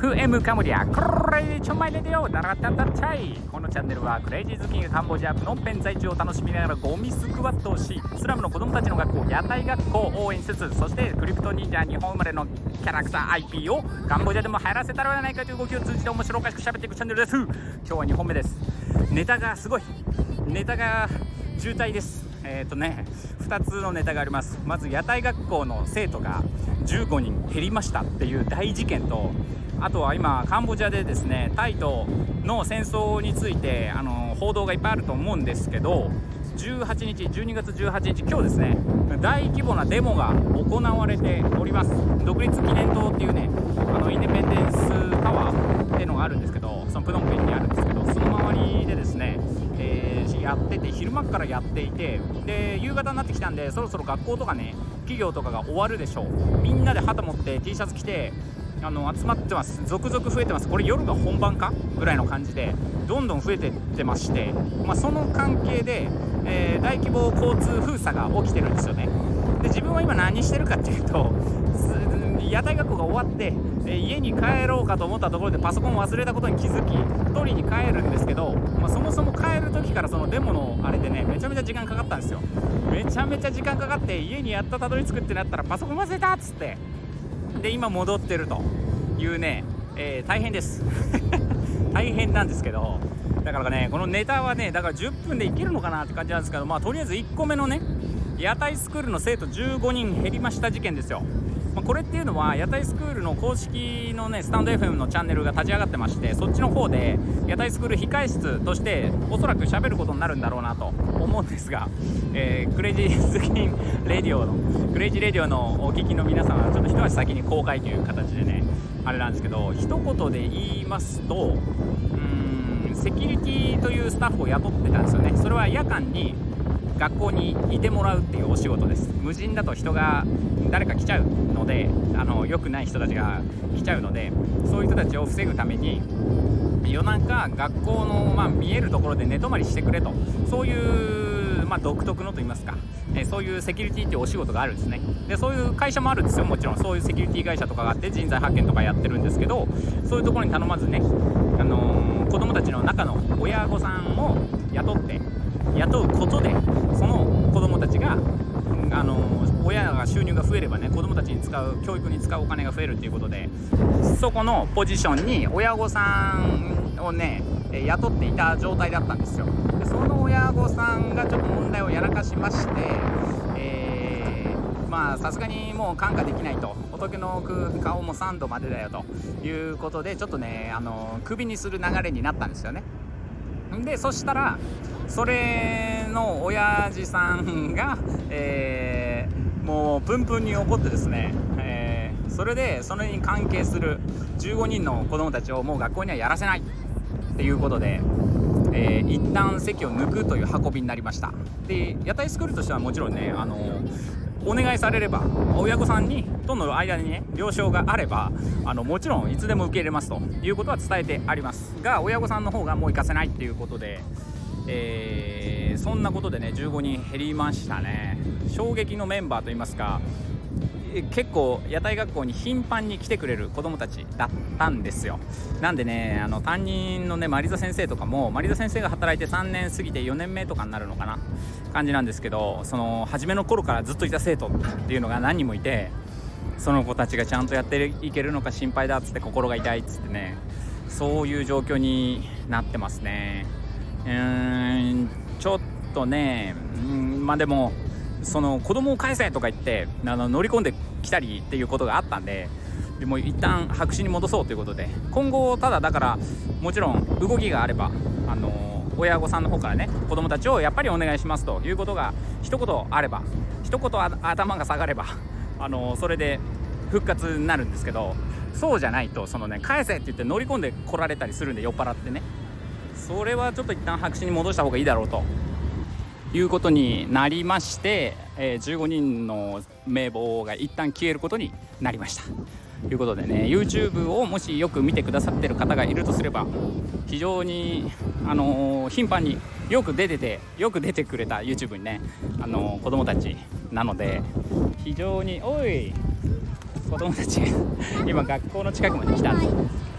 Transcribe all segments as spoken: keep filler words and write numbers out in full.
フエム カンボジアクレイジーちょまいレディオダラタタチャイ。このチャンネルはクレイジー好きがカンボジアプノンペン在住を楽しみながらゴミスクワットをし、スラムの子供たちの学校屋台学校を応援しつつ、そしてクリプト忍者日本生まれのキャラクター アイピー をカンボジアでも流行らせたらはないかという動きを通じて面白おかしく喋っていくチャンネルです。今日はにほんめです。ネタがすごいネタが渋滞です。えーとねふたつのネタがあります。まず屋台学校の生徒がじゅうごにん減りましたっていう大事件と、あとは今カンボジアでですねタイとの戦争についてあの報道がいっぱいあると思うんですけど、じゅうはちにちじゅうにがつじゅうはちにち今日ですね、大規模なデモが行われております。独立記念塔っていうねあのインデペンデンスタワーっていうのがあるんですけど、そのプノンペンにあるんですけど、その周りでですね、えー、やってて昼間からやっていて、で夕方になってきたんでそろそろ学校とかね企業とかが終わるでしょう。みんなで旗持って T シャツ着てあの集まってます。続々増えてます。これ夜が本番かぐらいの感じでどんどん増えてってまして、まあ、その関係で、えー、大規模交通封鎖が起きてるんですよね。で自分は今何してるかっていうと、屋台学校が終わって、えー、家に帰ろうかと思ったところでパソコンを忘れたことに気づき取りに帰るんですけど、まあ、そもそも帰る時からそのデモのあれでねめちゃめちゃ時間かかったんですよ。めちゃめちゃ時間かかって家にやっとたどり着くってなったらパソコン忘れたっつって、で今戻ってるというね、えー、大変です大変なんですけど、だからねこのネタはねだからじゅっぷんでいけるのかなって感じなんですけど、まあとりあえずいっこめのね屋台スクールの生徒じゅうごにん減りました事件ですよ。まあ、これっていうのは屋台スクールの公式のねスタンド エフエム のチャンネルが立ち上がってまして、そっちの方で屋台スクール控室としておそらく喋ることになるんだろうなと思うんですが、えー、クレイジースキンレディオのクレイジーレディオのお聞きの皆さんはちょっと一足先に公開という形でねあれなんですけど、一言で言いますと、うーんセキュリティというスタッフを雇ってたんですよね。それは夜間に学校にいてもらうっていうお仕事です。無人だと人が誰か来ちゃうので、あの良くない人たちが来ちゃうので、そういう人たちを防ぐために夜中学校の、まあ、見えるところで寝泊まりしてくれと、そういう、まあ、独特のと言いますか、えー、そういうセキュリティっていうお仕事があるんですね。でそういう会社もあるんですよ。もちろんそういうセキュリティ会社とかがあって人材派遣とかやってるんですけど、そういうところに頼まずね、あのー、子供たちの中の親御さんを雇って雇うことで、その子供たちがあの親が収入が増えればね子供たちに使う教育に使うお金が増えるということで、そこのポジションに親御さんをね雇っていた状態だったんですよ。でその親御さんがちょっと問題をやらかしまして、えー、まあさすがにもう看過できないと、仏の置く顔もさんどまでだよということでちょっとねあのクビにする流れになったんですよね。でそしたらそれの親父さんが、えー、もうプンプンに怒ってですね、えー、それでそれに関係するじゅうごにんの子供たちをもう学校にはやらせないっていうことで、えー、一旦席を抜くという運びになりました。で屋台スクールとしてはもちろんねあのお願いされれば親御さんにとの間にね了承があればあのもちろんいつでも受け入れますということは伝えてありますが、親御さんの方がもう行かせないっていうことで、えー、そんなことでねじゅうごにん減りましたね。衝撃のメンバーといいますか、結構屋台学校に頻繁に来てくれる子どもたちだったんですよ。なんでねあの担任のねマリザ先生とかも、マリザ先生が働いてさんねん過ぎてよねんめとかになるのかな感じなんですけど、その初めの頃からずっといた生徒っていうのが何人もいて、その子たちがちゃんとやっていけるのか心配だっつって心が痛いっつってね、そういう状況になってますね。うーんちょっとね、うんまあでもその子供を返せとか言ってあの乗り込んできたりっていうことがあったんで、でも一旦白紙に戻そうということで、今後ただだからもちろん動きがあればあの親御さんの方からね子供たちをやっぱりお願いしますということが一言あれば、一言頭が下がればあのそれで復活になるんですけど、そうじゃないとそのね返せって言って乗り込んで来られたりするんで、酔っ払ってね、それはちょっと一旦白紙に戻した方がいいだろうということになりまして、えー、じゅうごにんの名簿が一旦消えることになりましたということでね、 YouTube をもしよく見てくださってる方がいるとすれば、非常に、あのー、頻繁によく出ててよく出てくれた YouTube にね、あのー、子供たちなので、非常におい子供たち今学校の近くまで来たんで、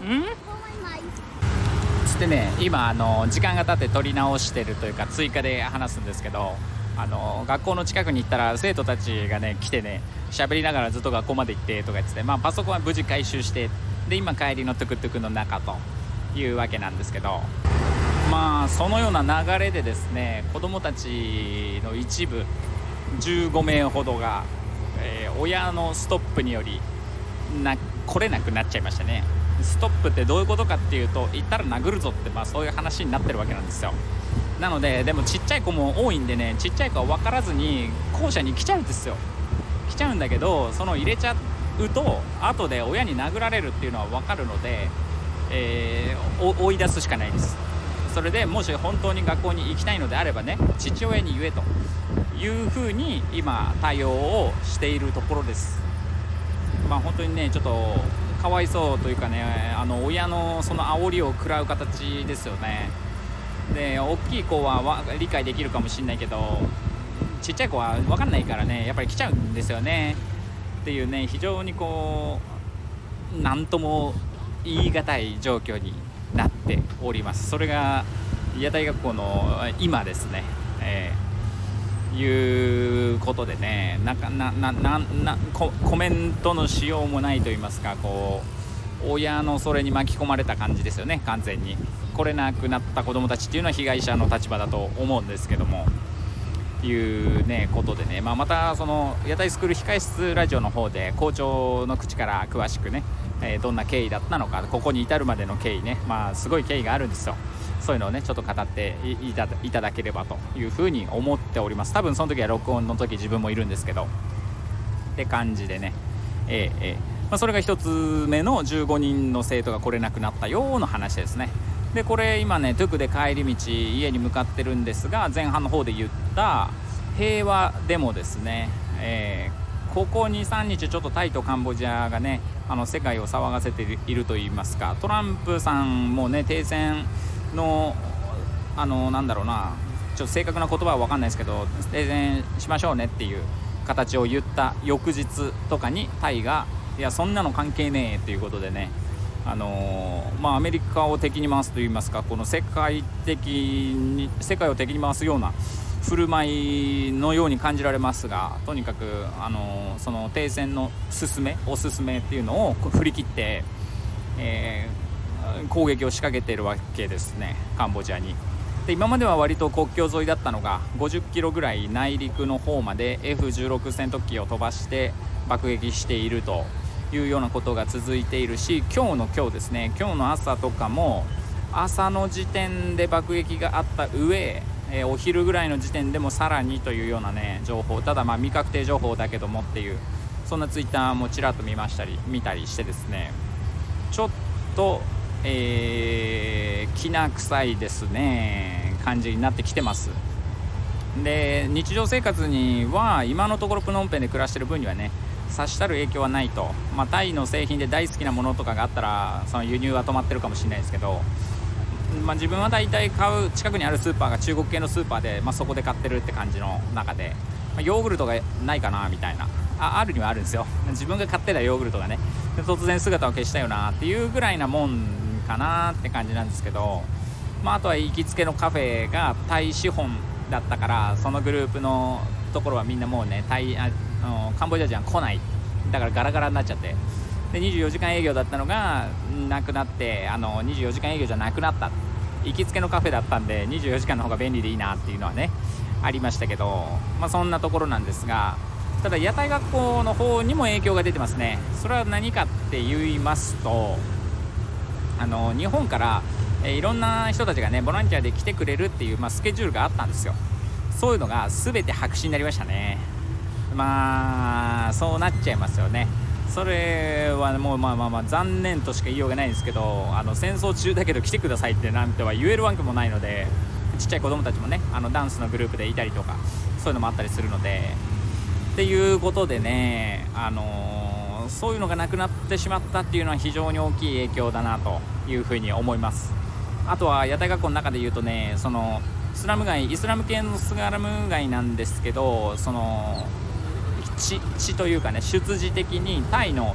つってね、今あの時間が経って撮り直してるというか追加で話すんですけど、あの学校の近くに行ったら生徒たちがね来てね喋りながらずっと学校まで行ってとか言ってて、まあ、パソコンは無事回収して、で今帰りのトゥクトゥクの中というわけなんですけど、まあそのような流れでですね、子どもたちの一部じゅうごめいほどが、えー、親のストップによりな来れなくなっちゃいましたね。ストップってどういうことかっていうと、行ったら殴るぞって、まあ、そういう話になってるわけなんですよ。なので、でもちっちゃい子も多いんでね、ちっちゃい子は分からずに校舎に来ちゃうんですよ。来ちゃうんだけど、その入れちゃうと後で親に殴られるっていうのは分かるので、えー、追い出すしかないです。それでもし本当に学校に行きたいのであればね、父親に言えというふうに今対応をしているところです。まあ本当にねちょっとかわいそうというかね、あの親のその煽りを食らう形ですよね。で大きい子は理解できるかもしれないけど、ちっちゃい子は分かんないからね、やっぱり来ちゃうんですよねっていうね、非常にこう何とも言い難い状況になっております。それが屋台学校の今ですね、えー、いうことでね、なかななななココメントのしようもないと言いますか、こう親のそれに巻き込まれた感じですよね。完全に来れなくなった子どもたちっていうのは被害者の立場だと思うんですけども、いうねことでね、まあ、またその屋台スクール控室ラジオの方で校長の口から詳しくね、えー、どんな経緯だったのか、ここに至るまでの経緯ね、まあすごい経緯があるんですよ。そういうのをねちょっと語っていただ、いただければというふうに思っております。多分その時は録音の時自分もいるんですけどって感じでね、えーえーまあ、それが一つ目のじゅうごにんの生徒が来れなくなったような話ですね。でこれ今ねトゥクで帰り道家に向かってるんですが、前半の方で言った平和デモですね、えー、ここ にさんにちちょっとタイとカンボジアがねあの世界を騒がせているといいますか、トランプさんもね停戦のあのなんだろうな、ちょっと正確な言葉は分かんないですけど、停戦しましょうねっていう形を言った翌日とかにタイがいやそんなの関係ねえっていうことでね、あのーまあ、アメリカを敵に回すといいますか、この世界的に世界を敵に回すような振る舞いのように感じられますが、とにかく、あのー、その停戦の進めおすすめっていうのを振り切って、えー、攻撃を仕掛けているわけですね、カンボジアに。で今までは割と国境沿いだったのがごじゅっキロぐらい内陸の方まで エフじゅうろく 戦闘機を飛ばして爆撃しているというようなことが続いているし、今日の今日ですね、今日の朝とかも朝の時点で爆撃があった上、えー、お昼ぐらいの時点でもさらにというようなね情報、ただまあ未確定情報だけどもっていう、そんなツイッターもちらっと見ましたり見たりしてですね、ちょっと、えー、きな臭いですね感じになってきてます。で日常生活には今のところプノンペンで暮らしている分にはね差したる影響はないと、まあ、タイの製品で大好きなものとかがあったらその輸入は止まってるかもしれないですけど、まあ、自分は大体買う近くにあるスーパーが中国系のスーパーで、まあ、そこで買ってるって感じの中で、まあ、ヨーグルトがないかなみたいな、 あ, あるにはあるんですよ、自分が買ってたヨーグルトがねで突然姿を消したよなっていうぐらいなもんかなって感じなんですけど、まあ、あとは行きつけのカフェがタイ資本だったから、そのグループのところはみんなもうねタイあカンボジア人は来ない、だからガラガラになっちゃって、でにじゅうよじかん営業だったのがなくなって、あのにじゅうよじかん営業じゃなくなった、行きつけのカフェだったんでにじゅうよじかんの方が便利でいいなっていうのはねありましたけど、まあ、そんなところなんですが、ただ屋台学校の方にも影響が出てますね。それは何かって言いますと、あの日本から、えー、いろんな人たちがねボランティアで来てくれるっていう、まあ、スケジュールがあったんですよ。そういうのが全て白紙になりましたね。まあそうなっちゃいますよね。それはもうまあまあまあ残念としか言いようがないんですけど、あの戦争中だけど来てくださいってなんては言えるわけもないので、ちっちゃい子供たちもねあのダンスのグループでいたりとかそういうのもあったりするのでっていうことでね、あのー、そういうのがなくなってしまったっていうのは非常に大きい影響だなというふうに思います。あとは屋台学校の中で言うとね、そのスラム街、イスラム系のスラム街なんですけど、その地, 地というかね出自的にタイの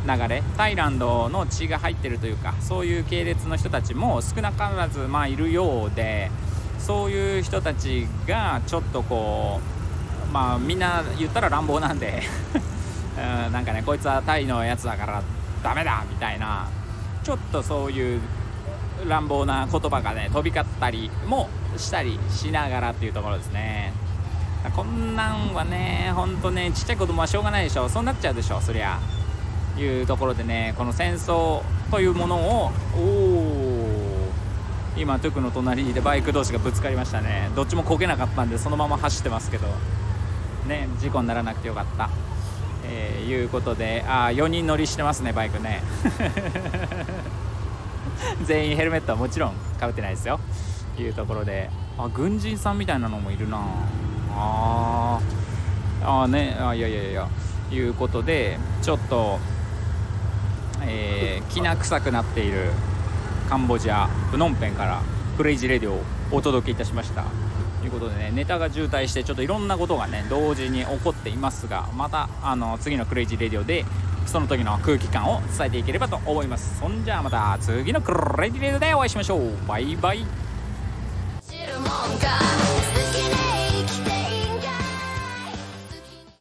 流れ、タイランドの血が入ってるというか、そういう系列の人たちも少なからずまあいるようで、そういう人たちがちょっとこうまあみんな言ったら乱暴なんでうん、なんかね、こいつはタイのやつだからダメだみたいな、ちょっとそういう乱暴な言葉がね飛び交ったりもしたりしながらっていうところですね。こんなんはね、ほんとね、ちっちゃい子供はしょうがないでしょ、そうなっちゃうでしょ、そりゃいうところでね、この戦争というものを、おお、今トゥクの隣でバイク同士がぶつかりましたね。どっちもこけなかったんでそのまま走ってますけどね、事故にならなくてよかった、えー、いうことで、あ、よにん乗りしてますね、バイクね全員ヘルメットはもちろんかぶってないですよ、いうところで、あ、軍人さんみたいなのもいるなああね、あ、いやいやいや、いうことで、ちょっと、えー、きな臭くなっているカンボジアプノンペンからクレイジーレディオをお届けいたしましたということでね、ネタが渋滞してちょっといろんなことがね同時に起こっていますが、またあの次のクレイジーレディオでその時の空気感を伝えていければと思います。そんじゃあまた次のクレイジーレディオでお会いしましょう。バイバイ。知るもんか